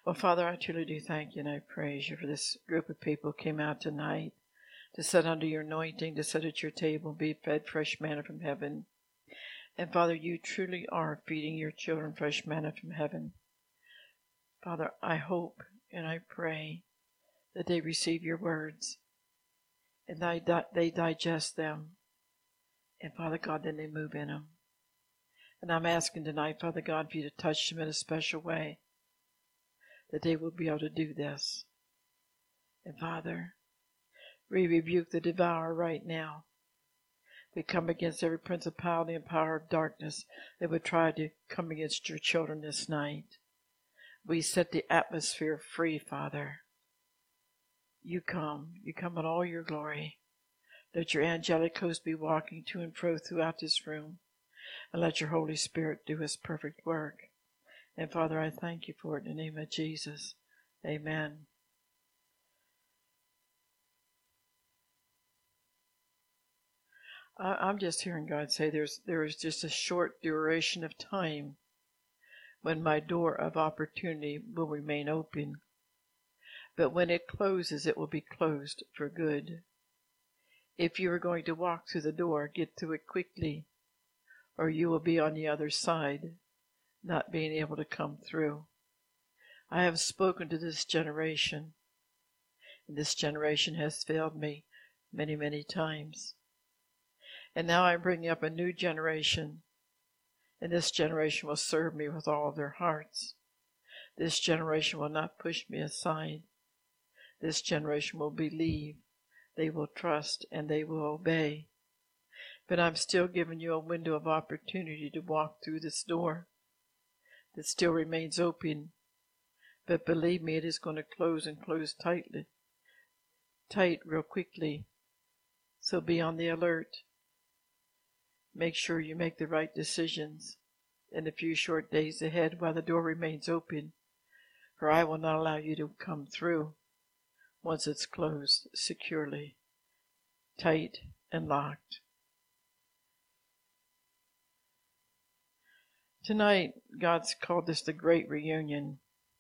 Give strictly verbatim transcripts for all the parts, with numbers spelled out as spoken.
Well, Father, I truly do thank you and I praise you for this group of people who came out tonight to sit under your anointing, to sit at your table, be fed fresh manna from heaven. And Father, you truly are feeding your children fresh manna from heaven. Father, I hope and I pray that they receive your words and they digest them. And Father God, then they move in them. And I'm asking tonight, Father God, for you to touch them in a special way, that they will be able to do this. And Father, we rebuke the devourer right now. We come against every principality and power of darkness that would try to come against your children this night. We set the atmosphere free, Father. You come. You come in all your glory. Let your angelic host be walking to and fro throughout this room. And let your Holy Spirit do his perfect work. And Father, I thank you for it in the name of Jesus. Amen. I'm just hearing God say there's there is just a short duration of time when my door of opportunity will remain open. But when it closes, it will be closed for good. If you are going to walk through the door, get through it quickly, or you will be on the other side, not being able to come through. I have spoken to this generation, and this generation has failed me many, many times. And now I'm bringing up a new generation, and this generation will serve me with all of their hearts. This generation will not push me aside. This generation will believe, they will trust, and they will obey. But I'm still giving you a window of opportunity to walk through this door that still remains open. But believe me, it is going to close and close tightly, tight real quickly. So be on the alert. Make sure you make the right decisions in the few short days ahead while the door remains open, for I will not allow you to come through once it's closed securely, tight and locked. Tonight, God's called this the Great Reunion.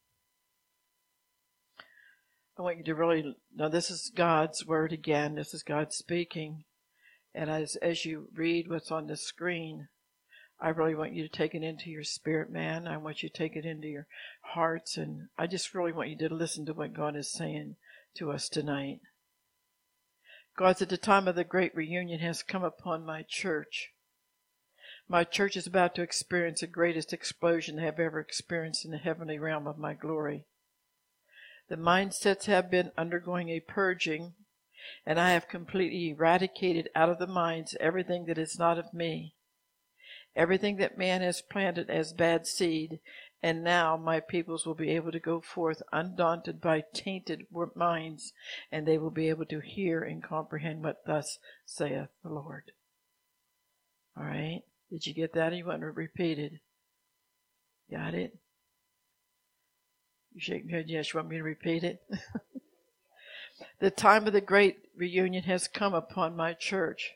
I want you to really, now this is God's word again, this is God speaking. And as, as you read what's on the screen, I really want you to take it into your spirit, man. I want you to take it into your hearts. And I just really want you to listen to what God is saying to us tonight. God said, the time of the great reunion has come upon my church. My church is about to experience the greatest explosion they have ever experienced in the heavenly realm of my glory. The mindsets have been undergoing a purging, and I have completely eradicated out of the minds everything that is not of me, everything that man has planted as bad seed, and now my peoples will be able to go forth undaunted by tainted minds, and they will be able to hear and comprehend what thus saith the Lord. All right? Did you get that? Or you want to repeat it? Got it? You shaking your head? Yes, you want me to repeat it? The time of the great reunion has come upon my church.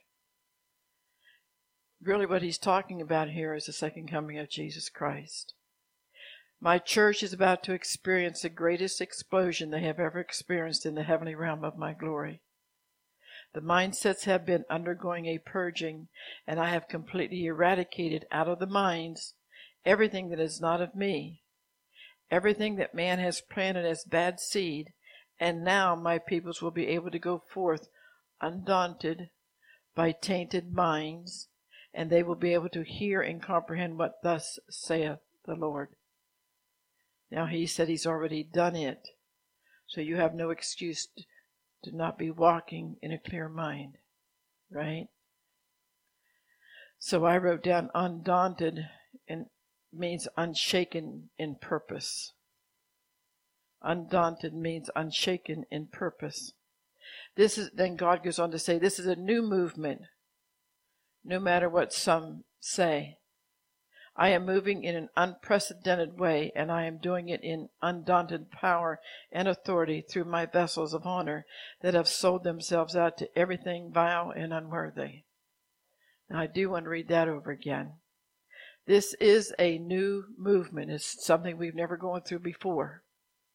Really what he's talking about here is the second coming of Jesus Christ. My church is about to experience the greatest explosion they have ever experienced in the heavenly realm of my glory. The mindsets have been undergoing a purging, and I have completely eradicated out of the minds everything that is not of me, everything that man has planted as bad seed, and now my peoples will be able to go forth undaunted by tainted minds, and they will be able to hear and comprehend what thus saith the Lord. Now he said he's already done it, so you have no excuse to to not be walking in a clear mind, right? So I wrote down undaunted, and means unshaken in purpose. Undaunted means unshaken in purpose. This is, then God goes on to say, this is a new movement, no matter what some say. I am moving in an unprecedented way, and I am doing it in undaunted power and authority through my vessels of honor that have sold themselves out to everything vile and unworthy. Now, I do want to read that over again. This is a new movement. It's something we've never gone through before.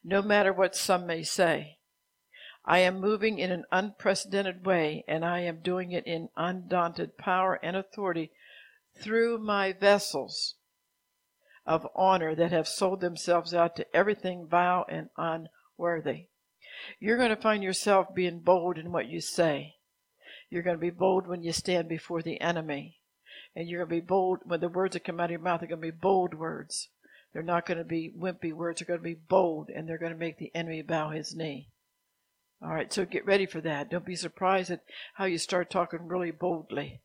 no matter what some may say. I am moving in an unprecedented way, and I am doing it in undaunted power and authority through my vessels of honor that have sold themselves out to everything vile and unworthy. You're going to find yourself being bold in what you say. You're going to be bold when you stand before the enemy. And you're going to be bold when the words that come out of your mouth are going to be bold words. They're not going to be wimpy words. They're going to be bold, and they're going to make the enemy bow his knee. All right, so get ready for that. Don't be surprised at how you start talking really boldly.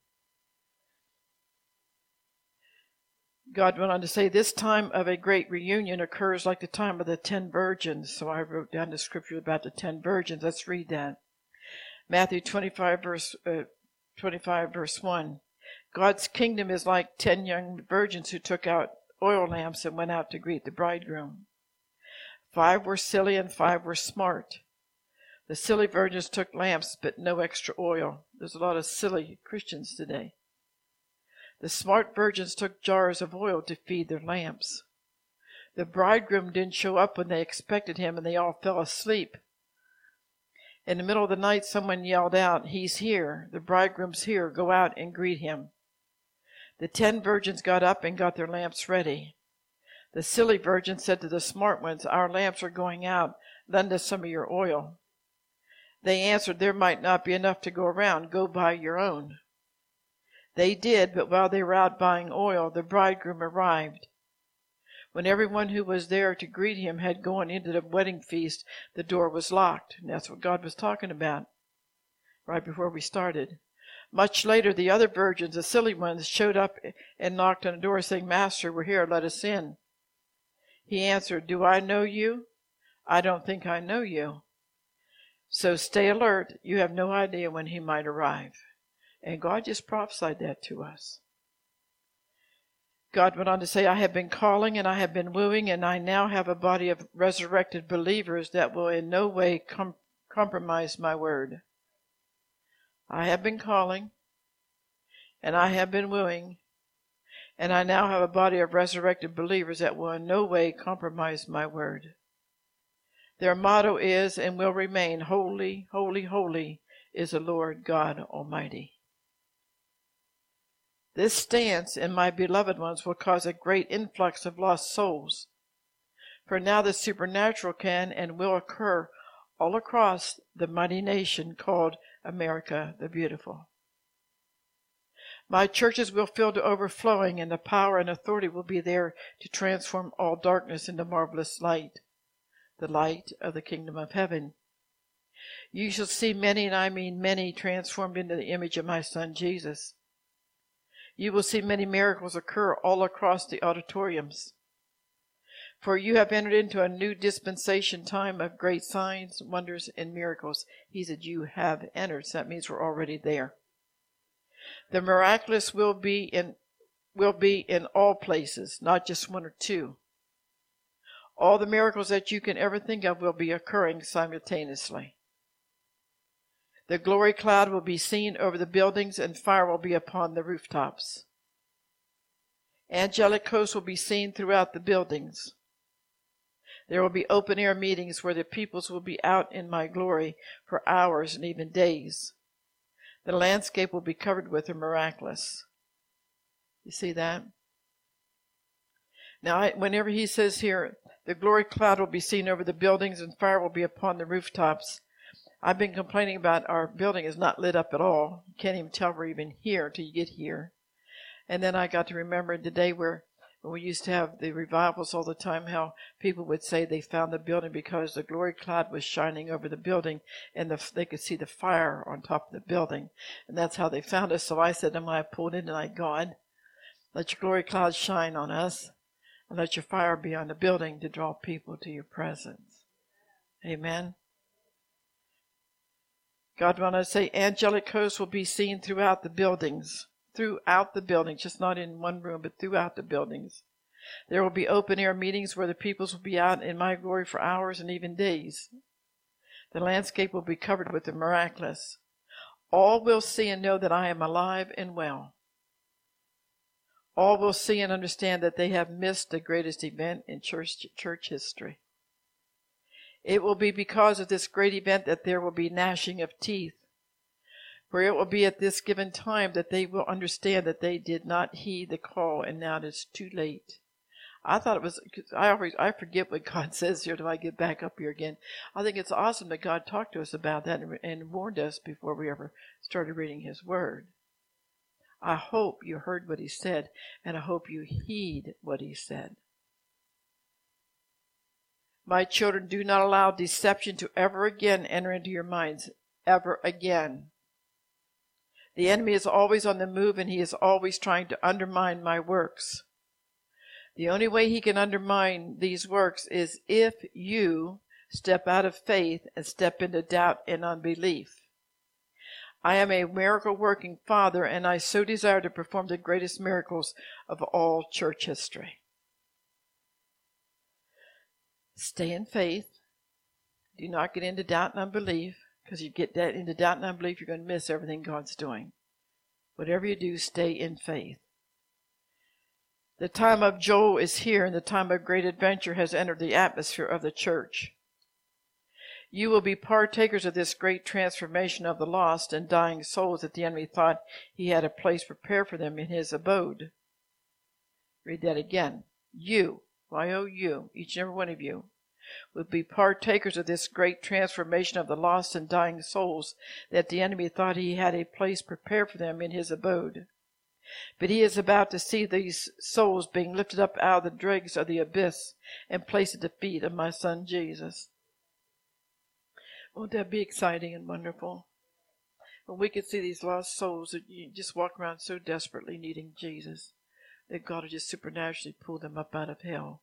God went on to say, this time of a great reunion occurs like the time of the ten virgins. So I wrote down the scripture about the ten virgins. Let's read that. Matthew twenty-five, verse uh, twenty-five, verse one. God's kingdom is like ten young virgins who took out oil lamps and went out to greet the bridegroom. Five were silly and five were smart. The silly virgins took lamps, but no extra oil. There's a lot of silly Christians today. The smart virgins took jars of oil to feed their lamps. The bridegroom didn't show up when they expected him, and they all fell asleep. In the middle of the night, someone yelled out, "He's here. The bridegroom's here. Go out and greet him." The ten virgins got up and got their lamps ready. The silly virgins said to the smart ones, "Our lamps are going out. Lend us some of your oil." They answered, "There might not be enough to go around. Go buy your own." They did, but while they were out buying oil, the bridegroom arrived. When everyone who was there to greet him had gone into the wedding feast, the door was locked. And that's what God was talking about right before we started. Much later, the other virgins, the silly ones, showed up and knocked on the door, saying, "Master, we're here. Let us in." He answered, "Do I know you? I don't think I know you. So stay alert. You have no idea when he might arrive." And God just prophesied that to us. God went on to say, "I have been calling and I have been wooing, and I now have a body of resurrected believers that will in no way com- compromise my word." I have been calling and I have been wooing, and I now have a body of resurrected believers that will in no way compromise my word. Their motto is and will remain, "Holy, holy, holy is the Lord God Almighty." This stance in my beloved ones will cause a great influx of lost souls. For now the supernatural can and will occur all across the mighty nation called America the Beautiful. My churches will fill to overflowing, and the power and authority will be there to transform all darkness into marvelous light, the light of the kingdom of heaven. You shall see many, and I mean many, transformed into the image of my Son Jesus. You will see many miracles occur all across the auditoriums. For you have entered into a new dispensation time of great signs, wonders, and miracles. He said you have entered, so that means we're already there. The miraculous will be in will be in all places, not just one or two. All the miracles that you can ever think of will be occurring simultaneously. The glory cloud will be seen over the buildings, and fire will be upon the rooftops. Angelic hosts will be seen throughout the buildings. There will be open-air meetings where the peoples will be out in my glory for hours and even days. The landscape will be covered with the miraculous. You see that? Now, I, whenever he says here, the glory cloud will be seen over the buildings and fire will be upon the rooftops, I've been complaining about our building is not lit up at all. You can't even tell we're even here until you get here. And then I got to remember the day where when we used to have the revivals all the time, how people would say they found the building because the glory cloud was shining over the building, and the, they could see the fire on top of the building. And that's how they found us. So I said to them when I pulled in tonight, "God, let your glory cloud shine on us, and let your fire be on the building to draw people to your presence." Amen. God wanted to say angelic hosts will be seen throughout the buildings. Throughout the buildings, just not in one room, but throughout the buildings. There will be open-air meetings where the peoples will be out in my glory for hours and even days. The landscape will be covered with the miraculous. All will see and know that I am alive and well. All will see and understand that they have missed the greatest event in church, church history. It will be because of this great event that there will be gnashing of teeth. For it will be at this given time that they will understand that they did not heed the call, and now it is too late. I thought it was, I always, I forget what God says here till I get back up here again. I think it's awesome that God talked to us about that and, and warned us before we ever started reading His Word. I hope you heard what He said, and I hope you heed what He said. My children, do not allow deception to ever again enter into your minds, ever again. The enemy is always on the move, and he is always trying to undermine my works. The only way he can undermine these works is if you step out of faith and step into doubt and unbelief. I am a miracle-working Father, and I so desire to perform the greatest miracles of all church history. Stay in faith. Do not get into doubt and unbelief, because you get that into doubt and unbelief, you're going to miss everything God's doing. Whatever you do, stay in faith. The time of Joel is here, and the time of great adventure has entered the atmosphere of the church. You will be partakers of this great transformation of the lost and dying souls that the enemy thought he had a place prepared for them in his abode. Read that again. You, Y O U, each and every one of you, will be partakers of this great transformation of the lost and dying souls that the enemy thought he had a place prepared for them in his abode. But he is about to see these souls being lifted up out of the dregs of the abyss and placed at the feet of my Son Jesus. Won't that be exciting and wonderful? When we can see these lost souls that you just walk around so desperately needing Jesus, that God will just supernaturally pull them up out of hell.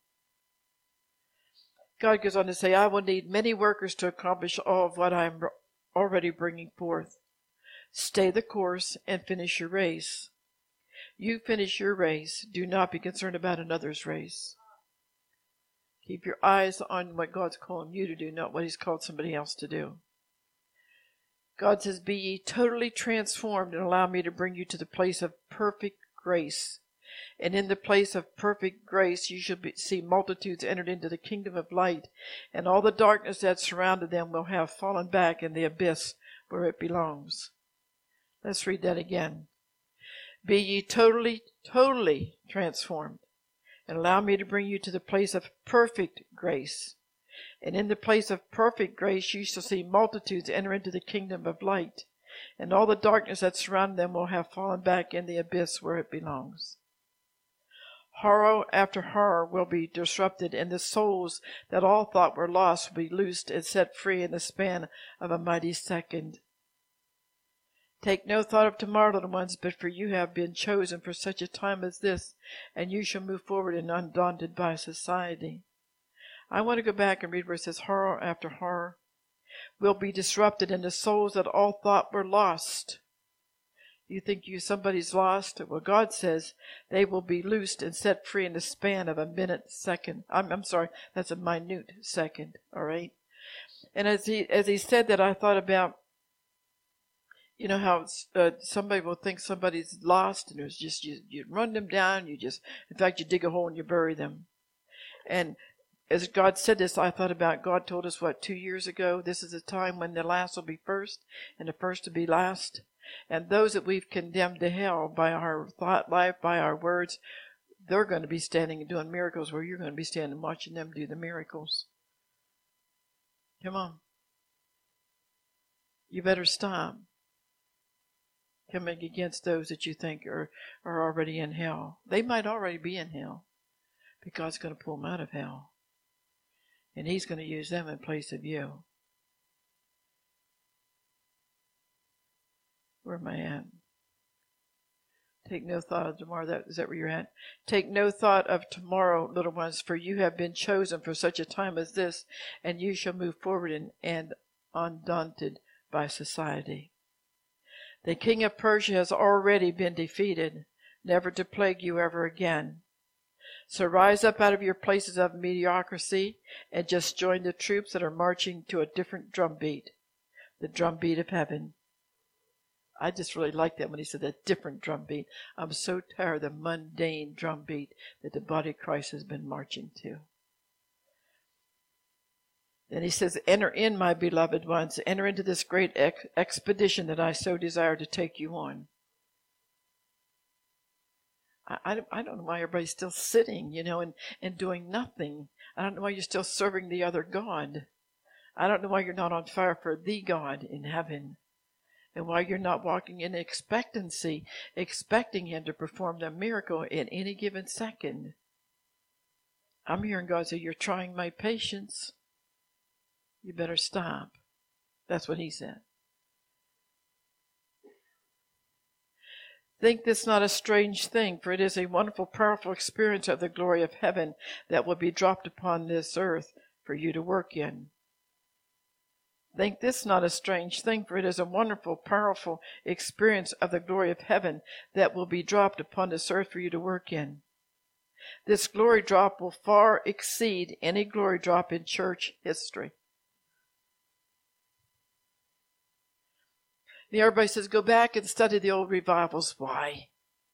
God goes on to say, I will need many workers to accomplish all of what I am already bringing forth. Stay the course and finish your race. You finish your race. Do not be concerned about another's race. Keep your eyes on what God's calling you to do, not what He's called somebody else to do. God says, be ye totally transformed and allow me to bring you to the place of perfect grace. And in the place of perfect grace you shall be, see multitudes entered into the kingdom of light, and all the darkness that surrounded them will have fallen back in the abyss where it belongs. Let's read that again. Be ye totally, totally transformed, and allow me to bring you to the place of perfect grace. And in the place of perfect grace you shall see multitudes enter into the kingdom of light, and all the darkness that surrounded them will have fallen back in the abyss where it belongs. Horror after horror will be disrupted, and the souls that all thought were lost will be loosed and set free in the span of a mighty second. Take no thought of tomorrow, little ones, but for you have been chosen for such a time as this, and you shall move forward and undaunted by society. I want to go back and read where it says horror after horror will be disrupted, and the souls that all thought were lost. You think you somebody's lost? Well, God says they will be loosed and set free in the span of a minute, second. I'm, I'm sorry, that's a minute second, all right? And as he, as he said that, I thought about, you know how uh, somebody will think somebody's lost, and it's just, you, you run them down, you just, in fact, you dig a hole and you bury them. And as God said this, I thought about, God told us, what, two years ago, this is a time when the last will be first, and the first will be last. And those that we've condemned to hell by our thought life, by our words, they're going to be standing and doing miracles where you're going to be standing watching them do the miracles. Come on. You better stop coming against those that you think are, are already in hell. They might already be in hell, but God's going to pull them out of hell. And He's going to use them in place of you. Where am I at? Take no thought of tomorrow. That, is that where you're at? Take no thought of tomorrow, little ones, for you have been chosen for such a time as this, and you shall move forward and, and undaunted by society. The king of Persia has already been defeated, never to plague you ever again. So rise up out of your places of mediocrity and just join the troops that are marching to a different drumbeat, the drumbeat of heaven. I just really like that when he said that different drumbeat. I'm so tired of the mundane drumbeat that the body of Christ has been marching to. Then he says, enter in, my beloved ones. Enter into this great ex- expedition that I so desire to take you on. I, I, I don't know why everybody's still sitting, you know, and, and doing nothing. I don't know why you're still serving the other God. I don't know why you're not on fire for the God in heaven. And why you're not walking in expectancy, expecting him to perform the miracle in any given second. I'm hearing God say, you're trying my patience. You better stop. That's what he said. Think this not a strange thing, for it is a wonderful, powerful experience of the glory of heaven that will be dropped upon this earth for you to work in. Think this not a strange thing, for it is a wonderful, powerful experience of the glory of heaven that will be dropped upon this earth for you to work in. This glory drop will far exceed any glory drop in church history. And everybody says, go back and study the old revivals. Why?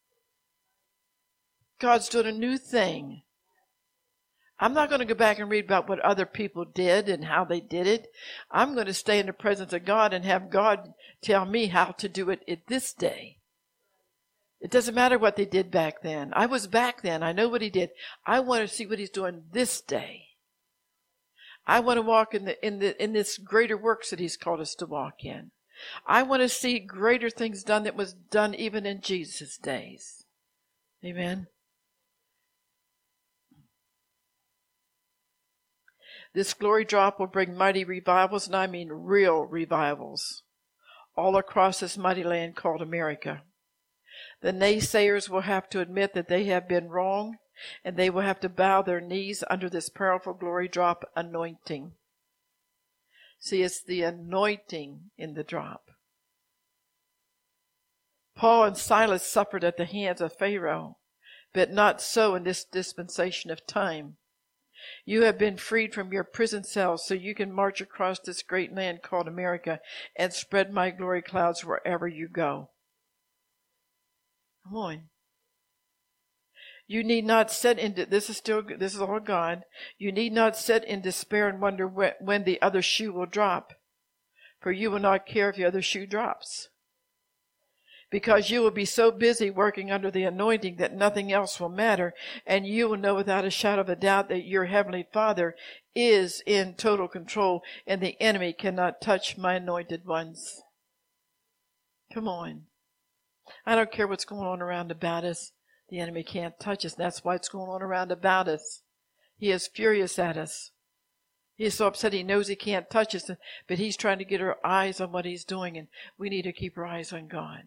God's doing a new thing. I'm not going to go back and read about what other people did and how they did it. I'm going to stay in the presence of God and have God tell me how to do it at this day. It doesn't matter what they did back then. I was back then. I know what he did. I want to see what he's doing this day. I want to walk in the in the in this greater works that he's called us to walk in. I want to see greater things done that was done even in Jesus' days. Amen. This glory drop will bring mighty revivals, and I mean real revivals, all across this mighty land called America. The naysayers will have to admit that they have been wrong, and they will have to bow their knees under this powerful glory drop anointing. See, it's the anointing in the drop. Paul and Silas suffered at the hands of Pharaoh, but not so in this dispensation of time. You have been freed from your prison cells so you can march across this great land called America and spread my glory clouds wherever you go. Come on. You need not sit in, this is still, this is all God. You need not sit in despair and wonder when, when the other shoe will drop. For you will not care if the other shoe drops. Because you will be so busy working under the anointing that nothing else will matter. And you will know without a shadow of a doubt that your Heavenly Father is in total control and the enemy cannot touch my anointed ones. Come on. I don't care what's going on around about us. The enemy can't touch us. That's why it's going on around about us. He is furious at us. He is so upset he knows he can't touch us, but he's trying to get our eyes on what he's doing, and we need to keep our eyes on God.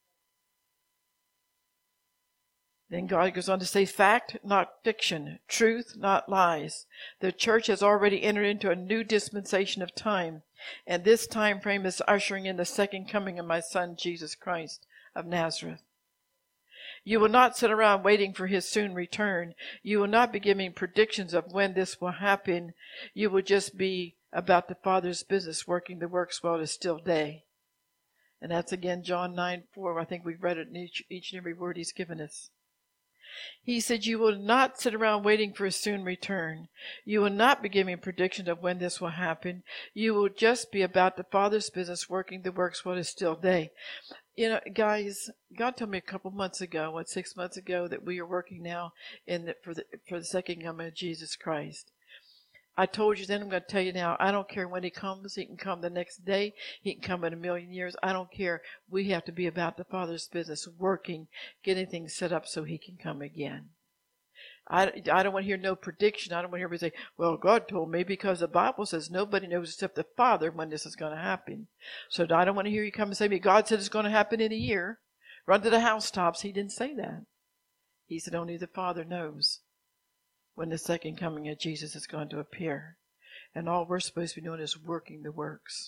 Then God goes on to say, fact, not fiction, truth, not lies. The church has already entered into a new dispensation of time, and this time frame is ushering in the second coming of my Son, Jesus Christ of Nazareth. You will not sit around waiting for his soon return. You will not be giving predictions of when this will happen. You will just be about the Father's business, working the works while it is still day. And that's again John nine four. I think we've read it in each, each and every word he's given us. He said, you will not sit around waiting for his soon return. You will not be giving predictions of when this will happen. You will just be about the Father's business, working the works while it is still day. You know, guys, God told me a couple months ago, what, six months ago, that we are working now in the, for the for the second coming of Jesus Christ. I told you then, I'm going to tell you now, I don't care when he comes. He can come the next day. He can come in a million years. I don't care. We have to be about the Father's business, working, getting things set up so he can come again. I, I don't want to hear no prediction. I don't want to hear everybody say, well, God told me, because the Bible says nobody knows except the Father when this is going to happen. So I don't want to hear you come and say to me, God said it's going to happen in a year. Run to the housetops. He didn't say that. He said only the Father knows when the second coming of Jesus is going to appear. And all we're supposed to be doing is working the works.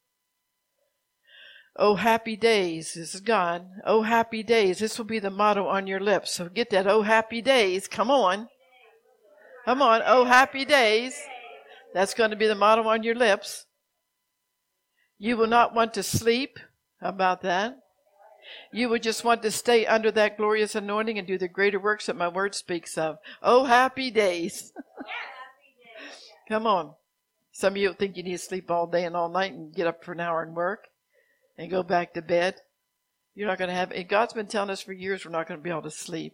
Oh, happy days. This is God. Oh, happy days. This will be the motto on your lips. So get that. Oh, happy days. Come on. Come on. Oh, happy days. That's going to be the motto on your lips. You will not want to sleep. How about that? You would just want to stay under that glorious anointing and do the greater works that my word speaks of. Oh, happy days. Come on. Some of you think you need to sleep all day and all night and get up for an hour and work and go back to bed. You're not going to have, and God's been telling us for years we're not going to be able to sleep.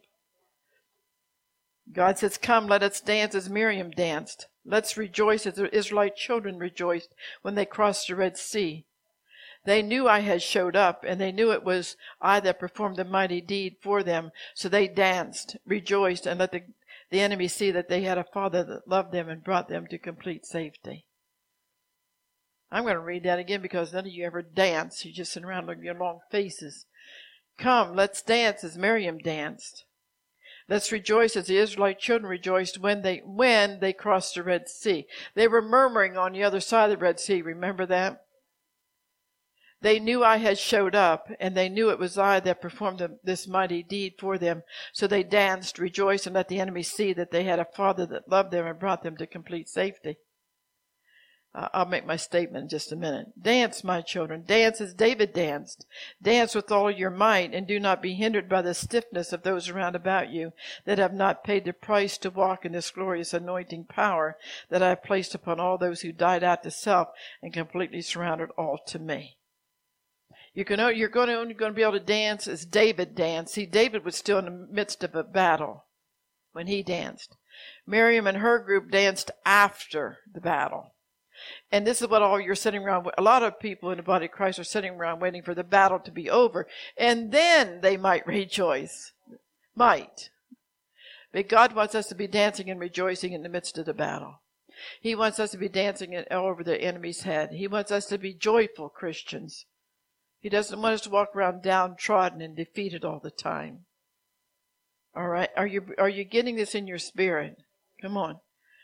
God says, come, let us dance as Miriam danced. Let's rejoice as the Israelite children rejoiced when they crossed the Red Sea. They knew I had showed up, and they knew it was I that performed the mighty deed for them. So they danced, rejoiced, and let the, the enemy see that they had a Father that loved them and brought them to complete safety. I'm going to read that again because none of you ever dance. You just sit around looking at your long faces. Come, let's dance as Miriam danced. Let's rejoice as the Israelite children rejoiced when they when they crossed the Red Sea. They were murmuring on the other side of the Red Sea. Remember that? They knew I had showed up, and they knew it was I that performed the, this mighty deed for them. So they danced, rejoiced, and let the enemy see that they had a Father that loved them and brought them to complete safety. Uh, I'll make my statement in just a minute. Dance, my children. Dance as David danced. Dance with all your might, and do not be hindered by the stiffness of those around about you that have not paid the price to walk in this glorious anointing power that I have placed upon all those who died out to self and completely surrendered all to me. You can, you're going to, only going to be able to dance as David danced. See, David was still in the midst of a battle when he danced. Miriam and her group danced after the battle. And this is what all you're sitting around, a lot of people in the body of Christ are sitting around waiting for the battle to be over, and then they might rejoice. Might. But God wants us to be dancing and rejoicing in the midst of the battle. He wants us to be dancing over the enemy's head. He wants us to be joyful Christians. He doesn't want us to walk around downtrodden and defeated all the time. All right? Are you, are you getting this in your spirit? Come on.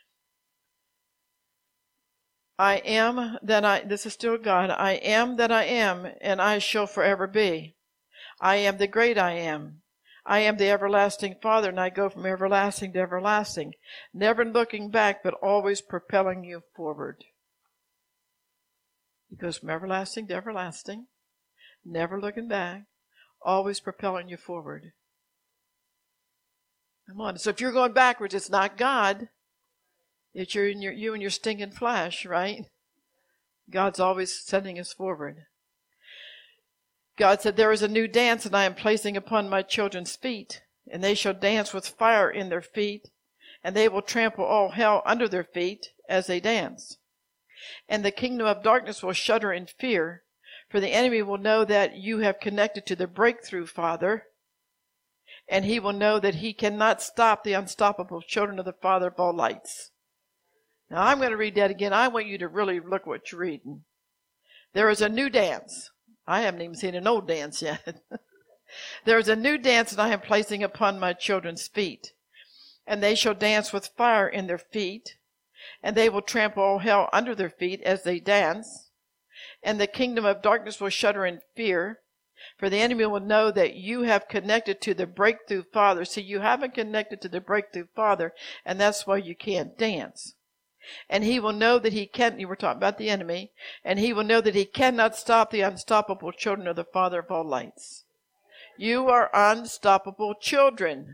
I am that I, this is still God, I am that I am, and I shall forever be. I am the great I am. I am the everlasting Father, and I go from everlasting to everlasting, never looking back, but always propelling you forward. He goes from everlasting to everlasting, never looking back, always propelling you forward. Come on. So if you're going backwards, it's not God. It's your, your, you and your stinking flesh, right? God's always sending us forward. God said, there is a new dance that I am placing upon my children's feet, and they shall dance with fire in their feet, and they will trample all hell under their feet as they dance. And the kingdom of darkness will shudder in fear, for the enemy will know that you have connected to the breakthrough Father, and he will know that he cannot stop the unstoppable children of the Father of all lights. Now, I'm going to read that again. I want you to really look what you're reading. There is a new dance. I haven't even seen an old dance yet. There is a new dance that I am placing upon my children's feet. And they shall dance with fire in their feet. And they will trample all hell under their feet as they dance. And the kingdom of darkness will shudder in fear. For the enemy will know that you have connected to the breakthrough Father. See, you haven't connected to the breakthrough Father, and that's why you can't dance. And he will know that he can't, you were talking about the enemy, and he will know that he cannot stop the unstoppable children of the Father of all lights. You are unstoppable children.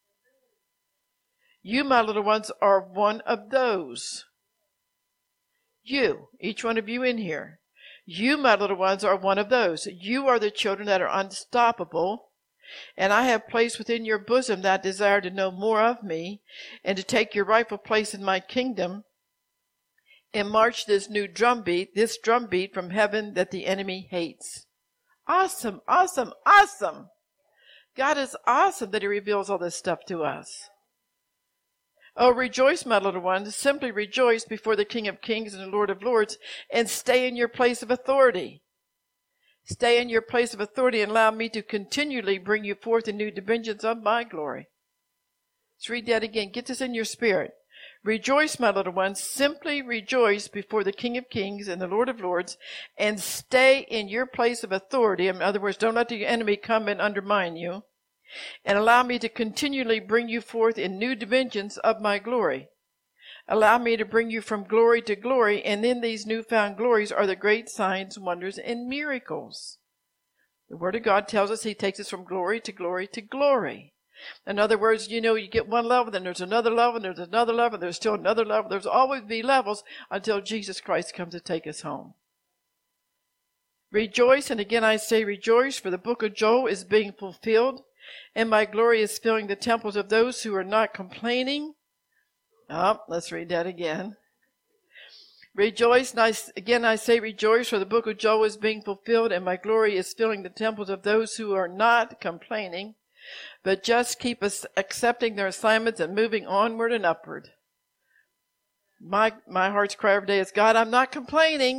You, my little ones, are one of those. You, each one of you in here. You, my little ones, are one of those. You are the children that are unstoppable. And I have placed within your bosom that desire to know more of me and to take your rightful place in my kingdom and march this new drumbeat, this drumbeat from heaven that the enemy hates. Awesome, awesome, awesome. God is awesome that he reveals all this stuff to us. Oh, rejoice, my little ones. Simply rejoice before the King of Kings and the Lord of Lords, and stay in your place of authority. Stay in your place of authority and allow me to continually bring you forth in new dimensions of my glory. Let's read that again. Get this in your spirit. Rejoice, my little ones. Simply rejoice before the King of Kings and the Lord of Lords, and stay in your place of authority. In other words, don't let the enemy come and undermine you. And allow me to continually bring you forth in new dimensions of my glory. Allow me to bring you from glory to glory, and in these newfound glories are the great signs, wonders, and miracles. The Word of God tells us he takes us from glory to glory to glory. In other words, you know, you get one level, then there's another level, and there's another level, and there's still another level. There's always be levels until Jesus Christ comes to take us home. Rejoice, and again I say rejoice, for the book of Joel is being fulfilled, and my glory is filling the temples of those who are not complaining. Oh, let's read that again. Rejoice, and I, again I say rejoice, for the book of Joel is being fulfilled, and my glory is filling the temples of those who are not complaining, but just keep us accepting their assignments and moving onward and upward. My, my heart's cry every day is, God, I'm not complaining.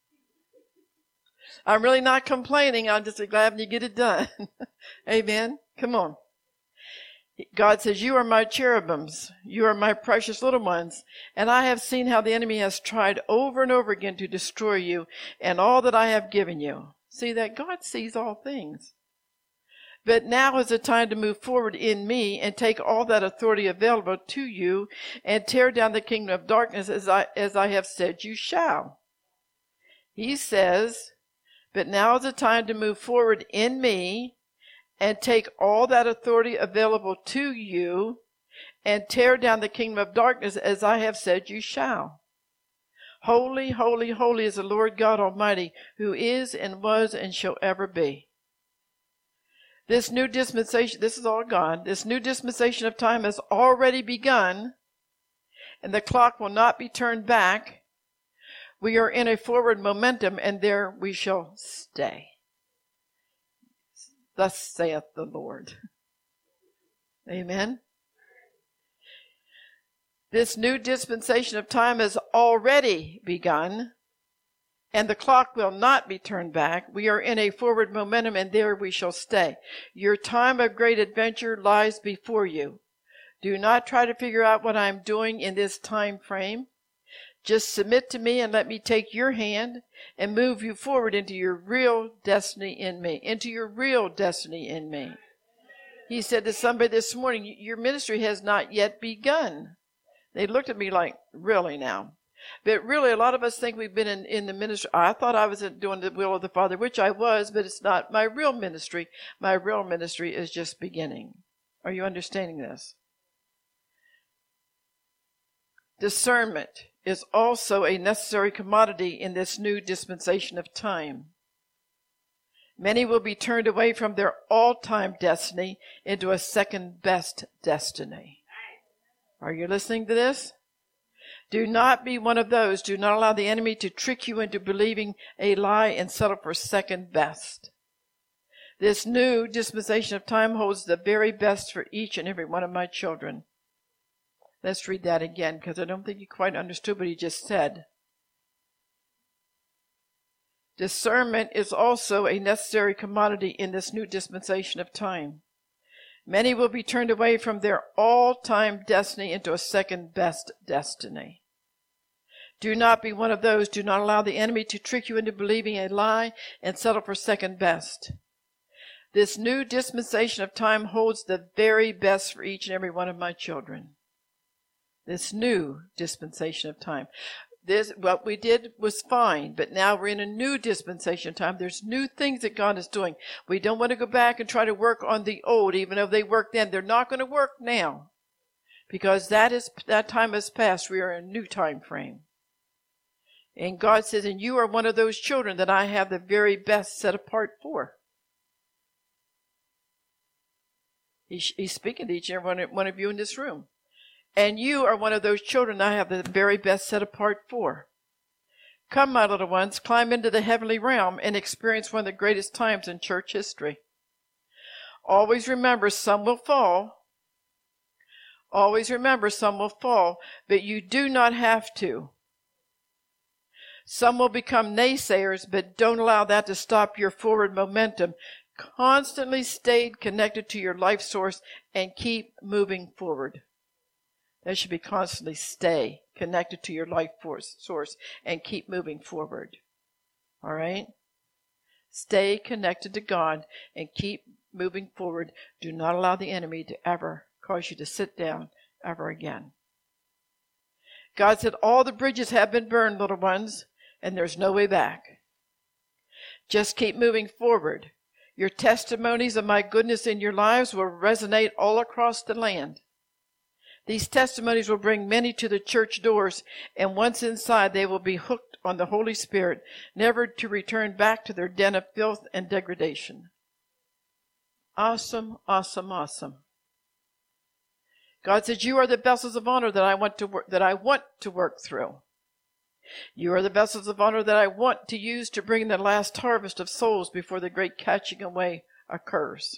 I'm really not complaining. I'm just glad you get it done. Amen. Come on. God says, you are my cherubims. You are my precious little ones. And I have seen how the enemy has tried over and over again to destroy you and all that I have given you. See that God sees all things. But now is the time to move forward in me and take all that authority available to you and tear down the kingdom of darkness as I, as I have said you shall. He says, but now is the time to move forward in me and take all that authority available to you and tear down the kingdom of darkness as I have said you shall. Holy, holy, holy is the Lord God Almighty, who is and was and shall ever be. This new dispensation, this is all God, this new dispensation of time has already begun, and the clock will not be turned back. We are in a forward momentum, and there we shall stay. Thus saith the Lord. Amen. This new dispensation of time has already begun, and the clock will not be turned back. We are in a forward momentum, and there we shall stay. Your time of great adventure lies before you. Do not try to figure out what I'm doing in this time frame. Just submit to me and let me take your hand and move you forward into your real destiny in me, into your real destiny in me. He said to somebody this morning, your ministry has not yet begun. They looked at me like, really now? But really, a lot of us think we've been in, in the ministry. I thought I was doing the will of the Father, which I was, but it's not my real ministry. My real ministry is just beginning. Are you understanding this? Discernment is also a necessary commodity in this new dispensation of time. Many will be turned away from their all-time destiny into a second-best destiny. Are you listening to this? Do not be one of those. Do not allow the enemy to trick you into believing a lie and settle for second best. This new dispensation of time holds the very best for each and every one of my children. Let's read that again, because I don't think you quite understood what he just said. Discernment is also a necessary commodity in this new dispensation of time. Many will be turned away from their all-time destiny into a second-best destiny. Do not be one of those. Do not allow the enemy to trick you into believing a lie and settle for second best. This new dispensation of time holds the very best for each and every one of my children. This new dispensation of time. This, what we did was fine, but now we're in a new dispensation of time. There's new things that God is doing. We don't want to go back and try to work on the old, even though they worked then. They're not going to work now, because that is that time has passed. We are in a new time frame. And God says, and you are one of those children that I have the very best set apart for. He's, he's speaking to each and every one of you in this room. And you are one of those children I have the very best set apart for. Come, my little ones, climb into the heavenly realm and experience one of the greatest times in church history. Always remember, some will fall. Always remember, some will fall, but you do not have to. Some will become naysayers, but don't allow that to stop your forward momentum. Constantly stay connected to your life source and keep moving forward. That should be constantly stay connected to your life force source and keep moving forward. All right? Stay connected to God and keep moving forward. Do not allow the enemy to ever cause you to sit down ever again. God said, all the bridges have been burned, little ones, and there's no way back. Just keep moving forward. Your testimonies of my goodness in your lives will resonate all across the land. These testimonies will bring many to the church doors, and once inside they will be hooked on the Holy Spirit, never to return back to their den of filth and degradation. Awesome, awesome, awesome. God says, you are the vessels of honor that I want to work, that I want to work through. You are the vessels of honor that I want to use to bring the last harvest of souls before the great catching away occurs.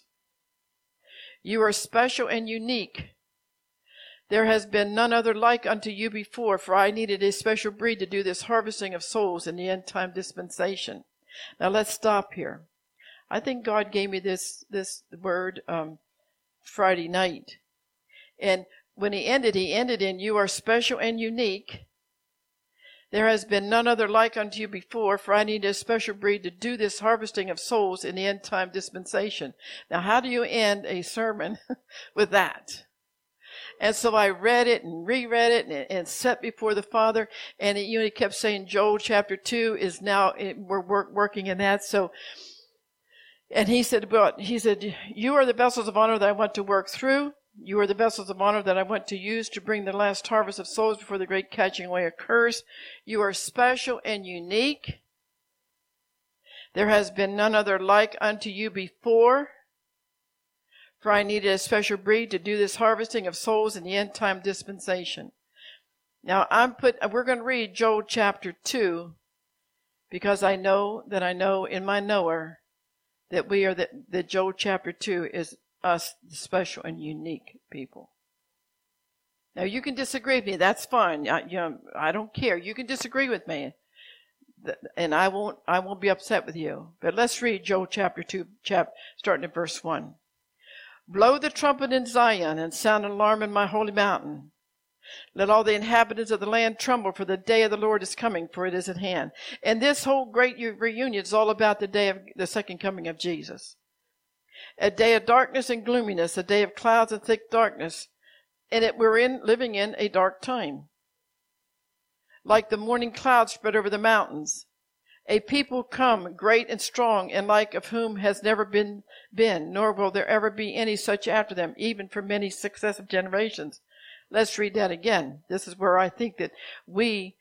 You are special and unique. There has been none other like unto you before, for I needed a special breed to do this harvesting of souls in the end time dispensation. Now let's stop here. I think God gave me this, this word um, Friday night. And when he ended, he ended in, you are special and unique. There has been none other like unto you before, for I need a special breed to do this harvesting of souls in the end time dispensation. Now, how do you end a sermon with that? And so I read it and reread it and, and set before the Father. And it, you know, he kept saying Joel chapter two is now, it, we're work, working in that. So, and he said, but he said, you are the vessels of honor that I want to work through. You are the vessels of honor that I want to use to bring the last harvest of souls before the great catching away occurs. You are special and unique. There has been none other like unto you before. For I needed a special breed to do this harvesting of souls in the end time dispensation. Now I'm put, we're going to read Joel chapter two, because I know that I know in my knower that we are, that, that Joel chapter two is us, the special and unique people. Now you can disagree with me. That's fine. I, you know, I don't care. You can disagree with me, and I won't. I won't be upset with you. But let's read Joel chapter two, chap, starting at verse one. Blow the trumpet in Zion and sound an alarm in my holy mountain. Let all the inhabitants of the land tremble, for the day of the Lord is coming, for it is at hand. And this whole great reunion is all about the day of the second coming of Jesus. A day of darkness and gloominess, a day of clouds and thick darkness. And it, we're in living in a dark time. Like the morning clouds spread over the mountains. A people come, great and strong, and like of whom has never been, been, nor will there ever be any such after them, even for many successive generations. Let's read that again. This is where I think that we,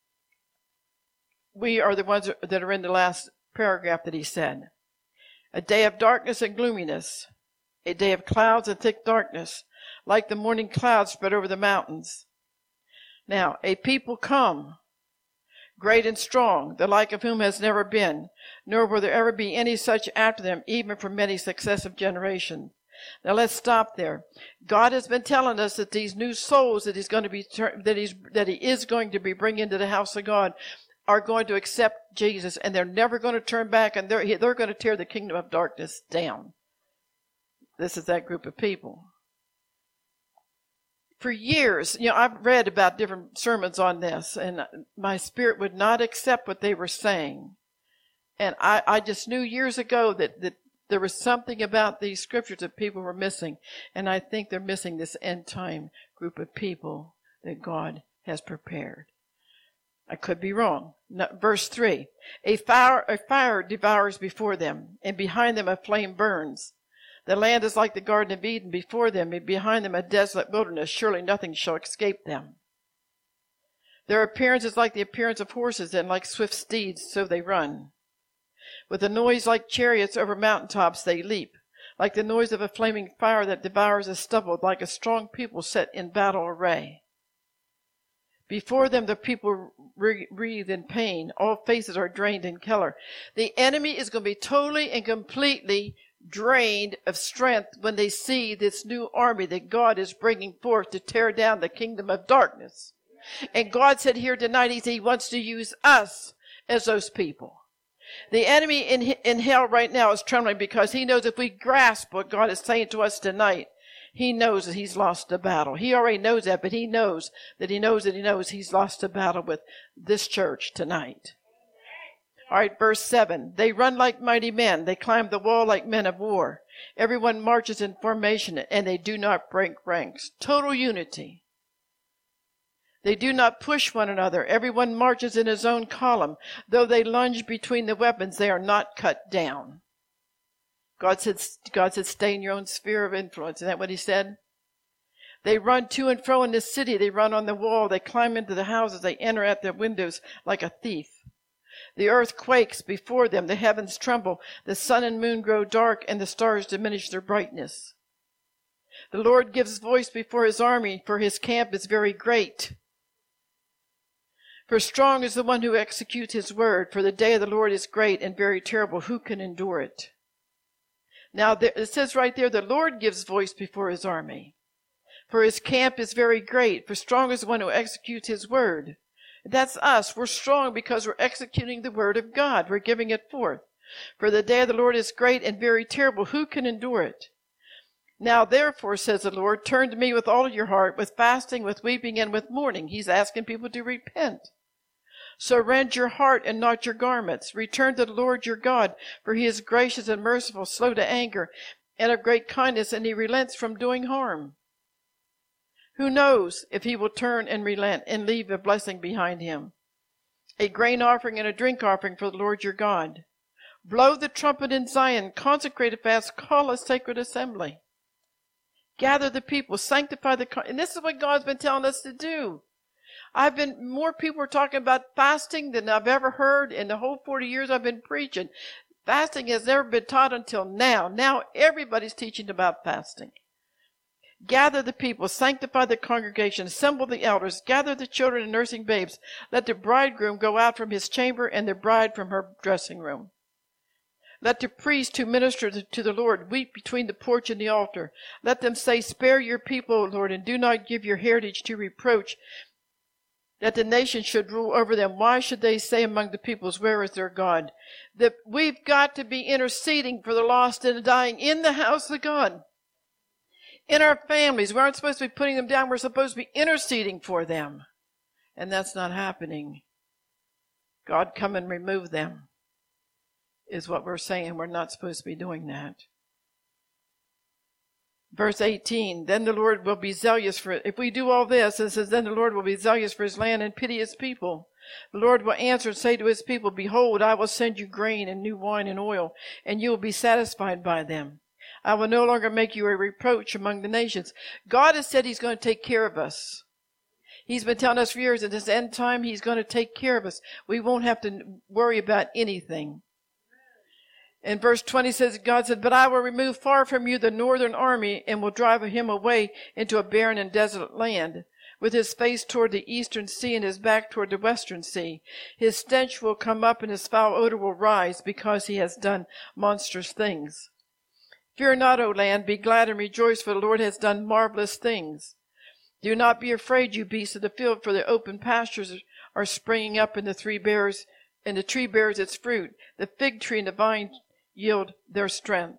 we are the ones that are in the last paragraph that he said. A day of darkness and gloominess, a day of clouds and thick darkness, like the morning clouds spread over the mountains. Now, a people come, great and strong, the like of whom has never been, nor will there ever be any such after them, even for many successive generations. Now let's stop there. God has been telling us that these new souls that he's going to be, that he's, that he is going to be bringing into the house of God are going to accept Jesus, and they're never going to turn back, and they're, they're going to tear the kingdom of darkness down. This is that group of people. For years, you know, I've read about different sermons on this, and my spirit would not accept what they were saying. And I, I just knew years ago that, that there was something about these scriptures that people were missing. And I think they're missing this end time group of people that God has prepared. I could be wrong. No, verse three. A fire, a fire devours before them, and behind them a flame burns. The land is like the Garden of Eden before them, and behind them a desolate wilderness. Surely nothing shall escape them. Their appearance is like the appearance of horses, and like swift steeds, so they run. With a noise like chariots over mountaintops they leap, like the noise of a flaming fire that devours a stubble, like a strong people set in battle array. Before them the people writhe in pain. All faces are drained in color. The enemy is going to be totally and completely drained of strength when they see this new army that God is bringing forth to tear down the kingdom of darkness. And God said here tonight, he, he wants to use us as those people. The enemy in, in hell right now is trembling because he knows if we grasp what God is saying to us tonight, he knows that he's lost the battle. He already knows that, but he knows that he knows that he knows he's lost the battle with this church tonight. All right, verse seven. They run like mighty men. They climb the wall like men of war. Everyone marches in formation, and they do not break ranks. Total unity. They do not push one another. Everyone marches in his own column. Though they lunge between the weapons, they are not cut down. God said, God said, stay in your own sphere of influence. Isn't that what he said? They run to and fro in the city. They run on the wall. They climb into the houses. They enter at their windows like a thief. The earth quakes before them. The heavens tremble. The sun and moon grow dark, and the stars diminish their brightness. The Lord gives voice before his army, for his camp is very great. For strong is the one who executes his word, for the day of the Lord is great and very terrible. Who can endure it? Now, there, it says right there, the Lord gives voice before his army. For his camp is very great, for strong is the one who executes his word. That's us. We're strong because we're executing the word of God. We're giving it forth. For the day of the Lord is great and very terrible. Who can endure it? Now, therefore, says the Lord, turn to me with all your heart, with fasting, with weeping, and with mourning. He's asking people to repent. So rend your heart and not your garments. Return to the Lord your God, for he is gracious and merciful, slow to anger, and of great kindness, and he relents from doing harm. Who knows if he will turn and relent and leave a blessing behind him? A grain offering and a drink offering for the Lord your God. Blow the trumpet in Zion, consecrate a fast, call a sacred assembly. Gather the people, sanctify the... And this is what God's been telling us to do. I've been, more people are talking about fasting than I've ever heard in the whole forty years I've been preaching. Fasting has never been taught until now. Now everybody's teaching about fasting. Gather the people, sanctify the congregation, assemble the elders, gather the children and nursing babes. Let the bridegroom go out from his chamber and the bride from her dressing room. Let the priest who minister to the Lord weep between the porch and the altar. Let them say, spare your people, O Lord, and do not give your heritage to reproach, that the nation should rule over them. Why should they say among the peoples, where is their God? That we've got to be interceding for the lost and the dying in the house of God. In our families, we aren't supposed to be putting them down. We're supposed to be interceding for them. And that's not happening. God, come and remove them, is what we're saying. We're not supposed to be doing that. Verse eighteen, then the Lord will be zealous for it. If we do all this, it says, then the Lord will be zealous for his land and pity his people. The Lord will answer and say to his people, behold, I will send you grain and new wine and oil, and you will be satisfied by them. I will no longer make you a reproach among the nations. God has said he's going to take care of us. He's been telling us for years, at this end time, he's going to take care of us. We won't have to worry about anything. And verse twenty says, God said, but I will remove far from you the northern army and will drive him away into a barren and desolate land, with his face toward the eastern sea and his back toward the western sea. His stench will come up and his foul odor will rise because he has done monstrous things. Fear not, O land, be glad and rejoice, for the Lord has done marvelous things. Do not be afraid, you beasts of the field, for the open pastures are springing up, and the tree bears, and the tree bears its fruit. The fig tree and the vine yield their strength.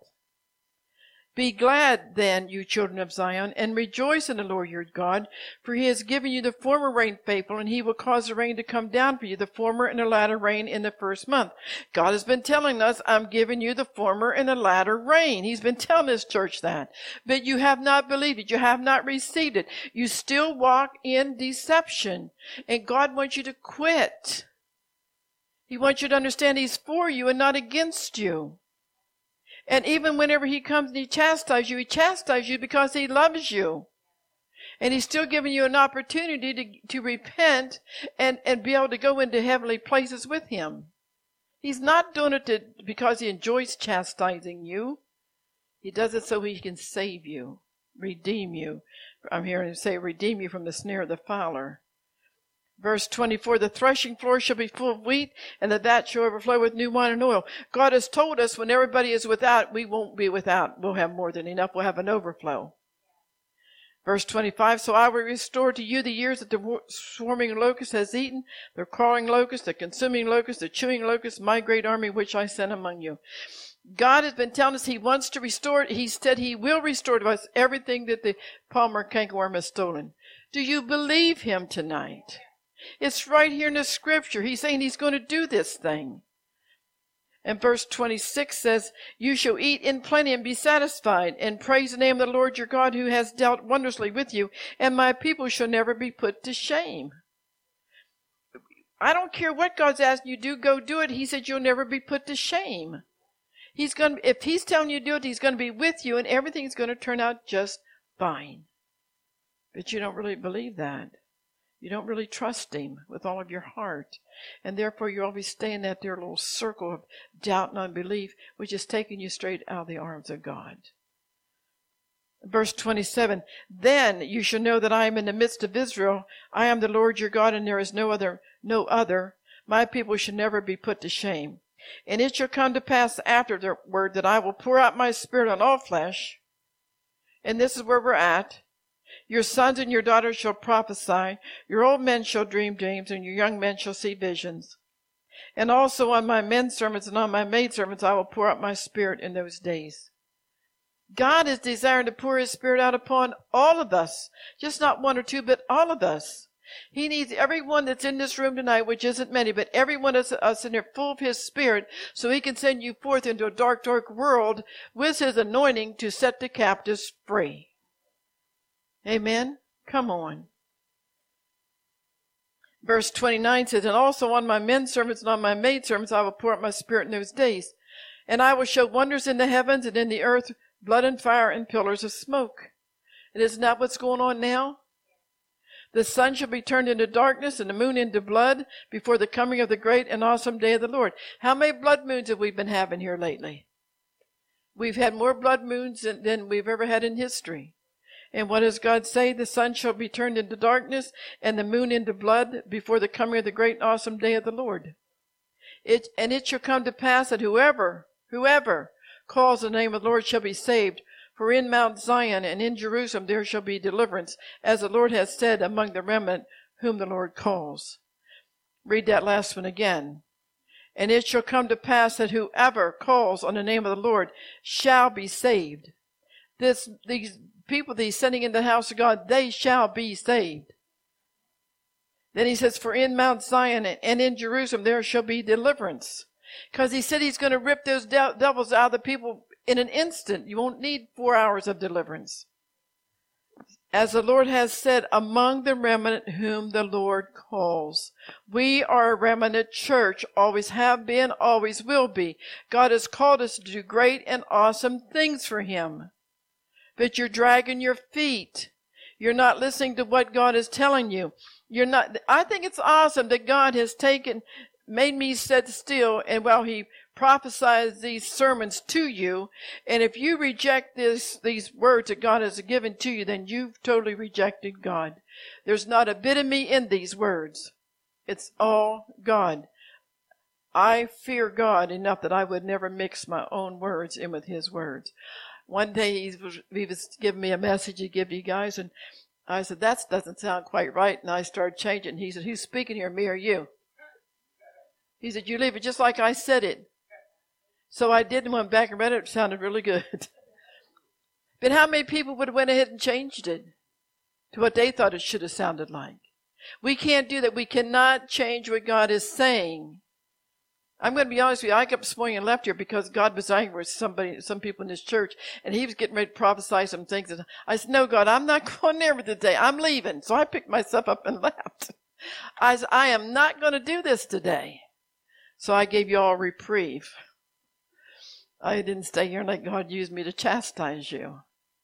Be glad then, you children of Zion, and rejoice in the Lord your God, for he has given you the former rain faithful, and he will cause the rain to come down for you, the former and the latter rain in the first month. God has been telling us, I'm giving you the former and the latter rain. He's been telling his church that. But you have not believed it. You have not received it. You still walk in deception. And God wants you to quit. He wants you to understand he's for you and not against you. And even whenever he comes and he chastises you, he chastises you because he loves you. And he's still giving you an opportunity to, to repent and, and be able to go into heavenly places with him. He's not doing it to, because he enjoys chastising you. He does it so he can save you, redeem you. I'm hearing him say, redeem you from the snare of the fowler. Verse twenty-four, the threshing floor shall be full of wheat, and the vat shall overflow with new wine and oil. God has told us when everybody is without, we won't be without. We'll have more than enough. We'll have an overflow. Verse twenty-five, so I will restore to you the years that the swarming locust has eaten, the crawling locust, the consuming locust, the chewing locust, my great army which I sent among you. God has been telling us he wants to restore. He said he will restore to us everything that the palmer cankerworm has stolen. Do you believe him tonight? It's right here in the scripture. He's saying he's going to do this thing. And verse twenty-six says, you shall eat in plenty and be satisfied, and praise the name of the Lord your God who has dealt wondrously with you, and my people shall never be put to shame. I don't care what God's asking you to do, go do it. He said you'll never be put to shame. He's going to, if he's telling you to do it, he's going to be with you and everything's going to turn out just fine. But you don't really believe that. You don't really trust him with all of your heart. And therefore you always stay in that there little circle of doubt and unbelief, which is taking you straight out of the arms of God. Verse twenty-seven, then you shall know that I am in the midst of Israel. I am the Lord your God, and there is no other, no other. My people shall never be put to shame. And it shall come to pass afterward that I will pour out my spirit on all flesh. And this is where we're at. Your sons and your daughters shall prophesy. Your old men shall dream dreams, and your young men shall see visions. And also on my men servants and on my maidservants I will pour out my spirit in those days. God is desiring to pour his spirit out upon all of us. Just not one or two, but all of us. He needs everyone that's in this room tonight, which isn't many, but everyone of us in there full of his spirit, so he can send you forth into a dark, dark world with his anointing to set the captives free. Amen? Come on. Verse twenty-nine says, and also on my men servants and on my maidservants I will pour out my spirit in those days. And I will show wonders in the heavens and in the earth, blood and fire and pillars of smoke. And isn't that what's going on now? The sun shall be turned into darkness and the moon into blood before the coming of the great and awesome day of the Lord. How many blood moons have we been having here lately? We've had more blood moons than, than we've ever had in history. And what does God say? The sun shall be turned into darkness and the moon into blood before the coming of the great and awesome day of the Lord. It, and it shall come to pass that whoever, whoever calls the name of the Lord shall be saved. For in Mount Zion and in Jerusalem there shall be deliverance, as the Lord has said, among the remnant whom the Lord calls. Read that last one again. And it shall come to pass that whoever calls on the name of the Lord shall be saved. This, these people that he's sending in the house of God, they shall be saved. Then he says, for in Mount Zion and in Jerusalem there shall be deliverance. Because he said he's going to rip those de- devils out of the people in an instant. You won't need four hours of deliverance. As the Lord has said, among the remnant whom the Lord calls. We are a remnant church, always have been, always will be. God has called us to do great and awesome things for him. But you're dragging your feet. You're not listening to what God is telling you. You're not, I think it's awesome that God has taken, made me sit still, and while he prophesies these sermons to you, and if you reject this, these words that God has given to you, then you've totally rejected God. There's not a bit of me in these words. It's all God. I fear God enough that I would never mix my own words in with his words. One day he was, he was giving me a message to give you guys, and I said, that doesn't sound quite right, and I started changing. He said, who's speaking here, me or you? He said, you leave it just like I said it. So I did and went back and read it. It sounded really good. But how many people would have went ahead and changed it to what they thought it should have sounded like? We can't do that. We cannot change what God is saying. I'm going to be honest with you. I got up this morning and left here because God was angry with somebody, some people in this church, and he was getting ready to prophesy some things. And I said, no, God, I'm not going there today. I'm leaving. So I picked myself up and left. I said, I am not going to do this today. So I gave you all a reprieve. I didn't stay here and let God use me to chastise you.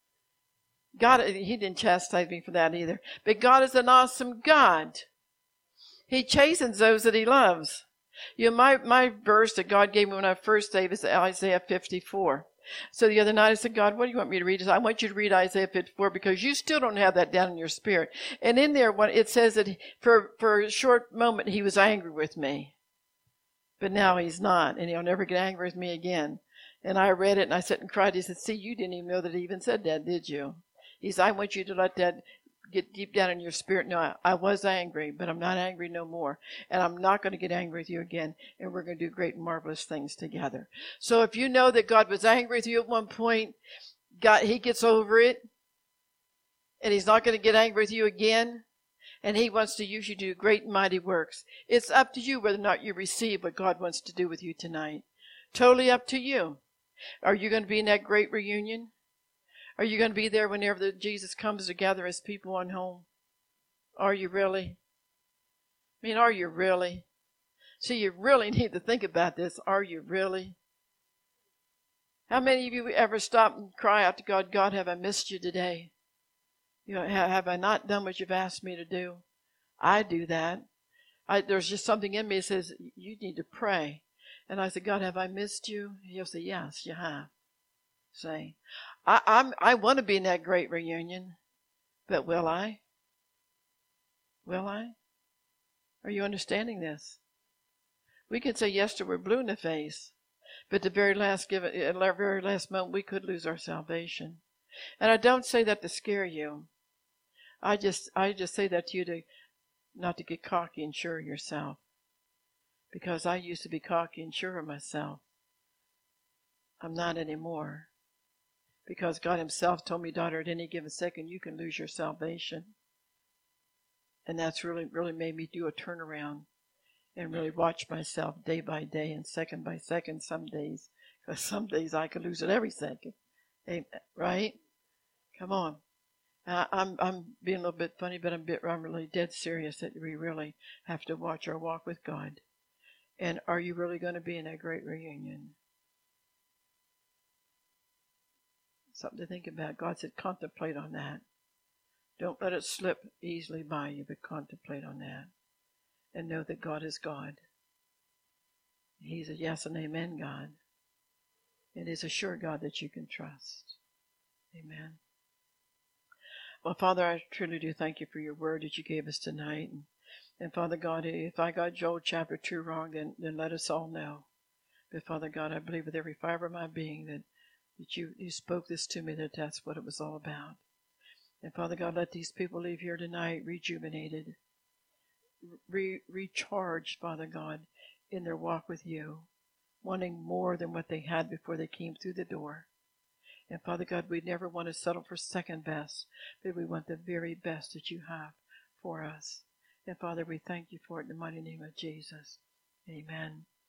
God, he didn't chastise me for that either. But God is an awesome God. He chastens those that he loves. You know, my, my verse that God gave me when I first saved is Isaiah fifty-four. So the other night I said, God, what do you want me to read? I said, I want you to read Isaiah fifty-four because you still don't have that down in your spirit. And in there, what it says that for, for a short moment he was angry with me. But now he's not, and he'll never get angry with me again. And I read it, and I sat and cried. He said, see, you didn't even know that he even said that, did you? He said, I want you to let that get deep down in your spirit. No, I, I was angry, but I'm not angry no more. And I'm not going to get angry with you again. And we're going to do great and marvelous things together. So if you know that God was angry with you at one point, God, he gets over it. And he's not going to get angry with you again. And he wants to use you to do great and mighty works. It's up to you whether or not you receive what God wants to do with you tonight. Totally up to you. Are you going to be in that great reunion? Are you going to be there whenever the Jesus comes to gather his people on home? Are you really? I mean, are you really? See, you really need to think about this. Are you really? How many of you ever stop and cry out to God, God, have I missed you today? You know, have I not done what you've asked me to do? I do that. I, there's just something in me that says, you need to pray. And I said, God, have I missed you? He'll say, yes, you have. Say, I, I'm, I want to be in that great reunion, but will I? Will I? Are you understanding this? We could say yes to we're blue in the face, but the very last give it, at the very last moment, we could lose our salvation. And I don't say that to scare you. I just, I just say that to you to, not to get cocky and sure of yourself. Because I used to be cocky and sure of myself. I'm not anymore. Because God himself told me, daughter, at any given second, you can lose your salvation. And that's really, really made me do a turnaround and really watch myself day by day and second by second some days. Because some days I could lose it every second. Right? Come on. Uh, I'm I'm being a little bit funny, but I'm, bit, I'm really dead serious that we really have to watch our walk with God. And are you really going to be in that great reunion? Something to think about. God said contemplate on that. Don't let it slip easily by you, but contemplate on that. And know that God is God. He's a yes and amen God. It is a sure God that you can trust. Amen. Well, Father, I truly do thank you for your word that you gave us tonight. And, and Father God, if I got Joel chapter two wrong, then, then let us all know. But Father God, I believe with every fiber of my being that, that you, you spoke this to me, that that's what it was all about. And Father God, let these people leave here tonight rejuvenated, re- recharged, Father God, in their walk with you, wanting more than what they had before they came through the door. And Father God, we never want to settle for second best, but we want the very best that you have for us. And Father, we thank you for it in the mighty name of Jesus. Amen.